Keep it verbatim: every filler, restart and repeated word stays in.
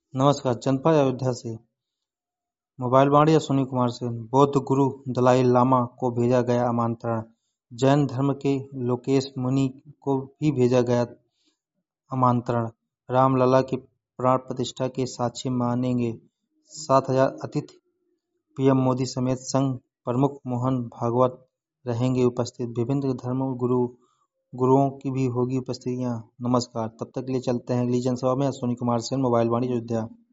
नमस्कार। जनपद अयोध्या से मोबाइल वाणी अश्विनी कुमार सेन। बौद्ध गुरु दलाई लामा को भेजा गया आमंत्रण। जैन धर्म के लोकेश मुनि को भी भेजा गया आमंत्रण। रामलला की प्राण प्रतिष्ठा के साक्षी मानेंगे सात हजार अतिथि। पीएम मोदी समेत संघ प्रमुख मोहन भागवत रहेंगे उपस्थित। विभिन्न धर्म गुरु गुरुओं की भी होगी उपस्थितियां। नमस्कार। तब तक के लिए चलते हैं अगली जनसभा में। अश्विनी कुमार सेन, मोबाइल वाणी अयोध्या।